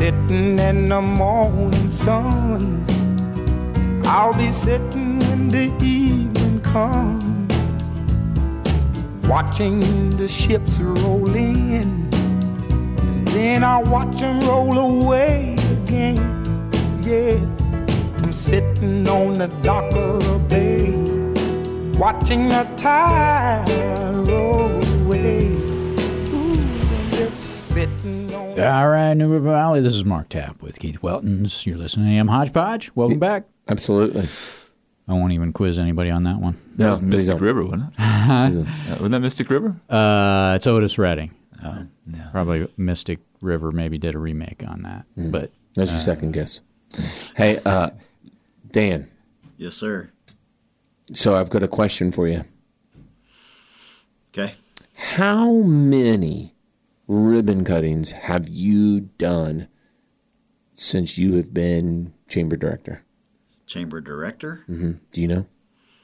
sitting in the morning sun. I'll be sitting when the evening comes, watching the ships roll in, and then I'll watch them roll away again. Yeah, I'm sitting on the dock of the bay, watching the tide roll away. Ooh, I'm just sitting on. All right, New River Valley, this is Mark Tapp with Keith Weltons. You're listening to AM Hodgepodge. Welcome back. Absolutely. I won't even quiz anybody on that one. No, Mystic River, wasn't it? Wasn't that Mystic River? It's Otis Redding. Oh, no. Probably Mystic River maybe did a remake on that. But That's your second guess. Hey, Dan. Yes, sir. So I've got a question for you. Okay. How many ribbon cuttings have you done since you have been chamber director? Chamber director? Mm-hmm. Do you know?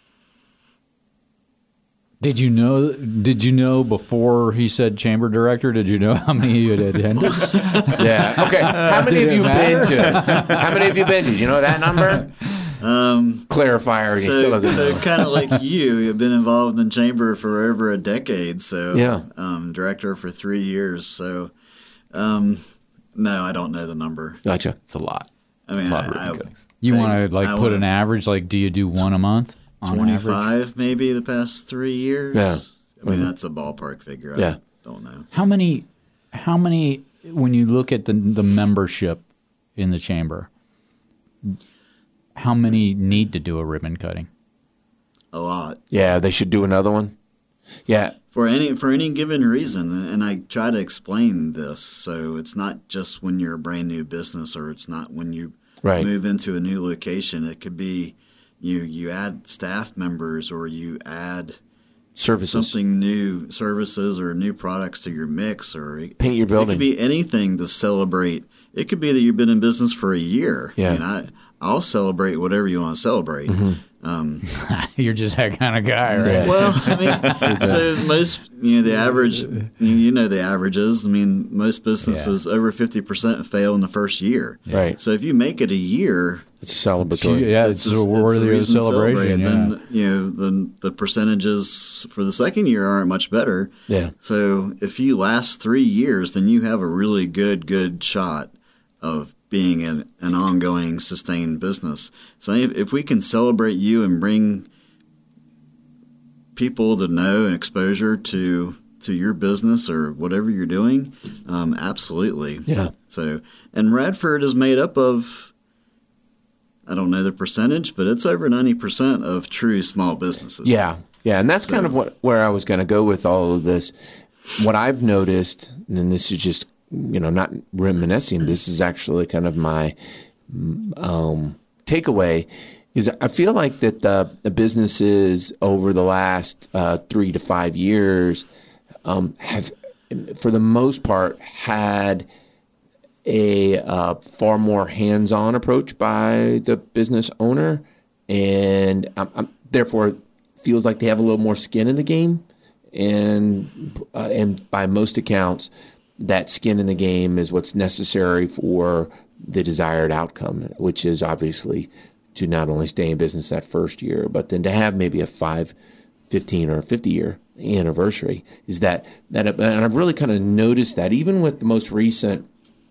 Did you know before he said chamber director, did you know how many you had attended? Yeah. Okay. How many have you been to? How many have you been to? Do you know that number? Clarifier. He still doesn't know. So kind of like you've been involved in chamber for over a decade. So yeah. Director for 3 years. So no, I don't know the number. Gotcha. It's a lot. I mean, a lot of ribbon cuttings. You want to put an average? Like, do you do one a month? 25 maybe the past 3 years. Yeah. I mean, that's a ballpark figure. Yeah. I don't know. How many? When you look at the membership in the chamber, how many need to do a ribbon cutting? A lot. Yeah, they should do another one. Yeah. For any given reason, and I try to explain this, so it's not just when you're a brand new business, or it's not when you move into a new location. It could be you add staff members, or you add services, something new, services or new products to your mix, or paint your building. It could be anything to celebrate. It could be that you've been in business for a year. Yeah. And I'll celebrate whatever you want to celebrate. Mm-hmm. You're just that kind of guy, right? Yeah. Well, I mean, so most, the average, the averages. I mean, most businesses over 50% fail in the first year. Right. So if you make it a year, it's celebratory. It's worthy of celebration. Yeah. Then the percentages for the second year aren't much better. Yeah. So if you last 3 years, then you have a really good shot of being an ongoing, sustained business. So if we can celebrate you and bring people to know and exposure to your business or whatever you're doing, absolutely. Yeah. So, and Radford is made up of, I don't know the percentage, but it's over 90% of true small businesses. Yeah. Yeah, and that's kind of where I was going to go with all of this. What I've noticed, and this is just not reminiscing, this is actually kind of my takeaway, is I feel like that the businesses over the last 3 to 5 years have, for the most part, had a far more hands-on approach by the business owner, and therefore feels like they have a little more skin in the game, and by most accounts, that skin in the game is what's necessary for the desired outcome, which is obviously to not only stay in business that first year, but then to have maybe a 5, 15, or 50-year anniversary. Is that and I've really kind of noticed that even with the most recent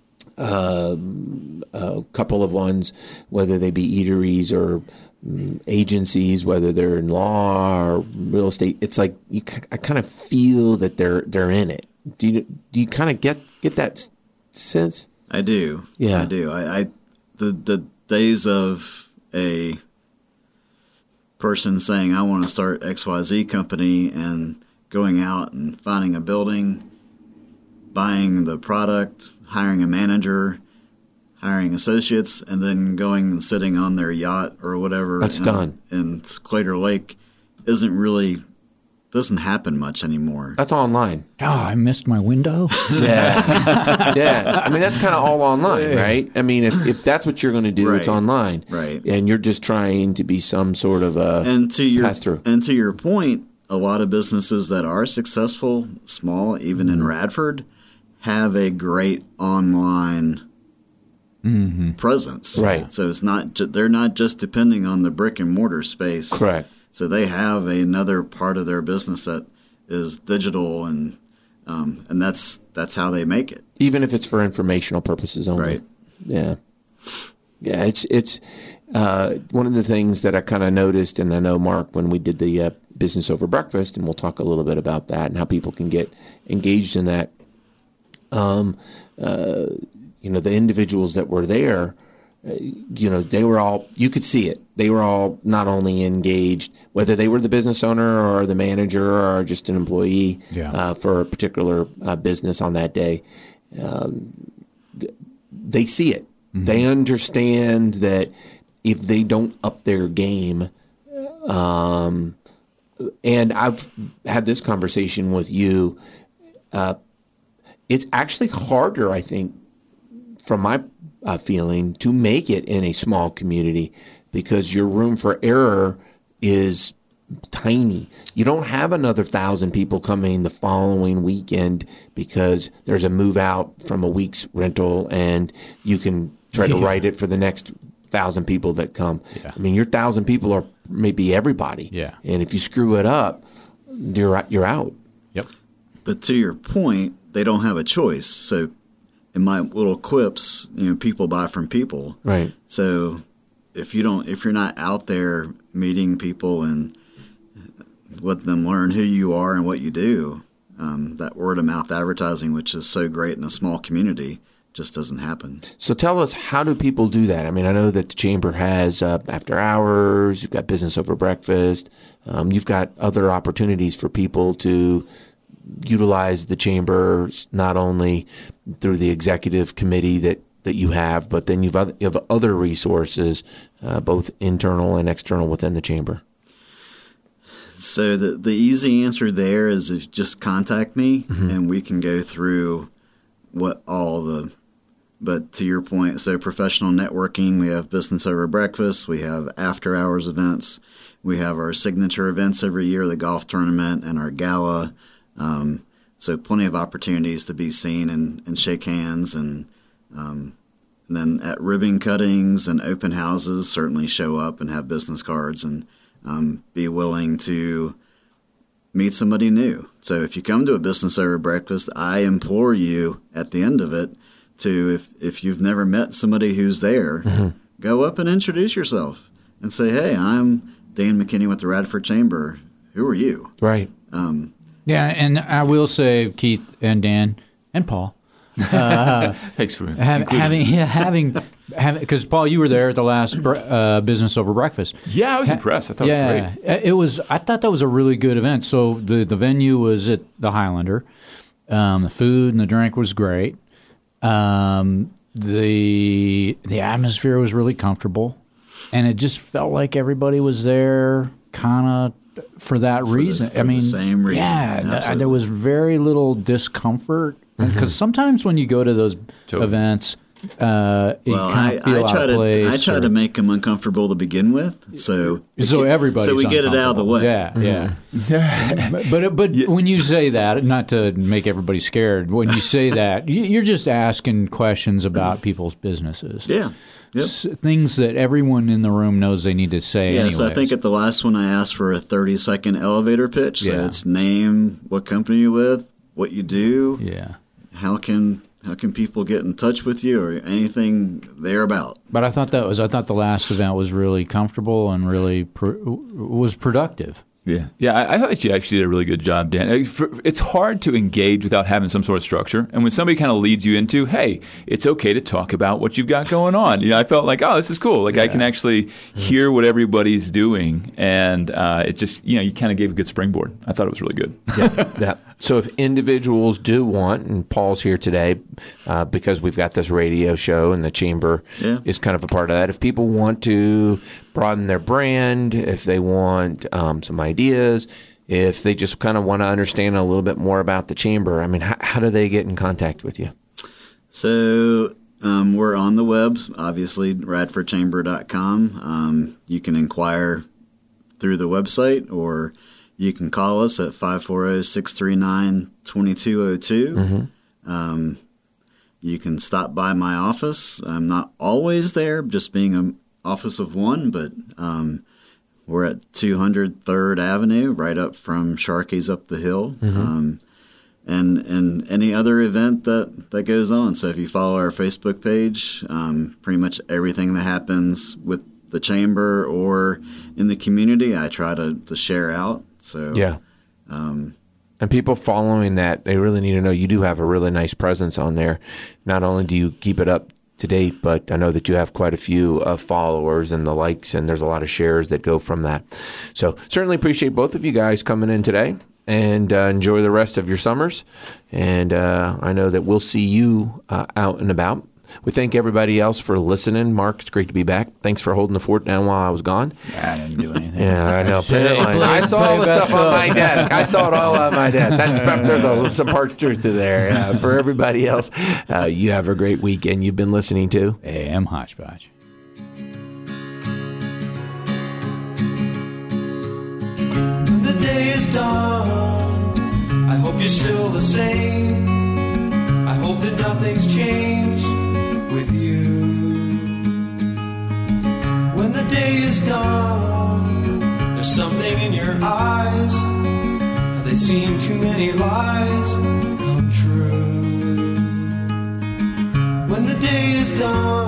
couple of ones, whether they be eateries or agencies, whether they're in law or real estate, it's like I kind of feel that they're in it. Do you kind of get that sense? I do. Yeah, I do. The days of a person saying I want to start XYZ company and going out and finding a building, buying the product, hiring a manager, hiring associates, and then going and sitting on their yacht or whatever. That's done. In Claytor Lake doesn't happen much anymore. That's online. Oh, I missed my window. Yeah. Yeah. I mean, that's kind of all online, right? I mean, if that's what you're going to do, it's online. Right. And you're just trying to be some sort of a pass-through. And to your point, a lot of businesses that are successful, small, even in Radford, have a great online presence. Right. So it's not they're not just depending on the brick and mortar space. Correct. So they have another part of their business that is digital, and that's how they make it. Even if it's for informational purposes only. Right. Yeah. Yeah, it's one of the things that I kind of noticed, and I know, Mark, when we did the Business Over Breakfast, and we'll talk a little bit about that and how people can get engaged in that. The individuals that were there, they were all, you could see it. They were all not only engaged, whether they were the business owner or the manager or just an employee for a particular business on that day. They see it. Mm-hmm. They understand that if they don't up their game, and I've had this conversation with you, it's actually harder, I think, from my feeling, to make it in a small community because your room for error is tiny. You don't have another 1,000 people coming the following weekend because there's a move out from a week's rental and you can try to write it for the next 1,000 people that come. Yeah. I mean, your 1,000 people are maybe everybody. Yeah. And if you screw it up, you're out. Yep. But to your point, they don't have a choice. So in my little quips, people buy from people. Right. So if you're not out there meeting people and let them learn who you are and what you do, that word of mouth advertising, which is so great in a small community, just doesn't happen. So tell us, how do people do that? I mean, I know that the Chamber has after hours, you've got Business Over Breakfast, you've got other opportunities for people to utilize the Chamber, not only through the executive committee that you have, but then you have other resources, both internal and external within the Chamber. So the easy answer there is if just contact me and we can go through but to your point, so professional networking, we have Business Over Breakfast, we have after hours events, we have our signature events every year, the golf tournament and our gala. So plenty of opportunities to be seen and shake hands, and then at ribbon cuttings and open houses, certainly show up and have business cards and be willing to meet somebody new. So if you come to a Business Over Breakfast, I implore you at the end of it to, if you've never met somebody who's there, go up and introduce yourself and say, "Hey, I'm Dan McKinney with the Radford Chamber. Who are you?" Right. Yeah, and I will say, Keith and Dan and Paul, thanks for having because Paul, you were there at the last Business Over Breakfast. Yeah, I was impressed. I thought it was great. It was. I thought that was a really good event. So the venue was at the Highlander. The food and the drink was great. The atmosphere was really comfortable, and it just felt like everybody was there, kind of. For that reason. I mean, the same reason. Yeah, there was very little discomfort because sometimes when you go to those events, you kind of feel out of place. I try to make them uncomfortable to begin with, so everybody. So we get it out of the way. Yeah. But when you say that, not to make everybody scared, when you say that, you're just asking questions about people's businesses. Yeah. Yep. Things that everyone in the room knows they need to say. Yeah, anyways. So I think at the last one I asked for a 30-second elevator pitch. So it's name, what company you're with, what you do. Yeah. How can people get in touch with you or anything they're about? But I thought the last event was really comfortable and really was productive. Yeah. I thought you actually did a really good job, Dan. It's hard to engage without having some sort of structure. And when somebody kind of leads you into, hey, it's okay to talk about what you've got going on. I felt like, oh, this is cool. Like I can actually hear what everybody's doing. And it just, you kind of gave a good springboard. I thought it was really good. Yeah. So if individuals do want, and Paul's here today because we've got this radio show and the Chamber is kind of a part of that. If people want to broaden their brand, if they want some ideas, if they just kind of want to understand a little bit more about the Chamber, I mean, how do they get in contact with you? So we're on the web, obviously, radfordchamber.com. You can inquire through the website, or you can call us at 540-639-2202. you can stop by my office. I'm not always there, just being an office of one, but we're at 200 3rd Avenue, right up from Sharkey's up the hill. Mm-hmm. And any other event that goes on. So if you follow our Facebook page, pretty much everything that happens with the chamber or in the community, I try to share out. So yeah. And people following that, they really need to know you do have a really nice presence on there. Not only do you keep it up to date, but I know that you have quite a few followers and the likes, and there's a lot of shares that go from that. So certainly appreciate both of you guys coming in today, and enjoy the rest of your summers. And I know that we'll see you out and about. We thank everybody else for listening. Mark, it's great to be back. Thanks for holding the fort down while I was gone. I didn't do anything. Yeah, I know. I saw all the stuff on my desk. I saw it all on my desk. There's some part truth to there. For everybody else, you have a great weekend. You've been listening to AM Hodgepodge. When the day is done, I hope you're still the same. I hope that nothing's changed with you. When the day is done, there's something in your eyes. They seem too many lies come true. When the day is done,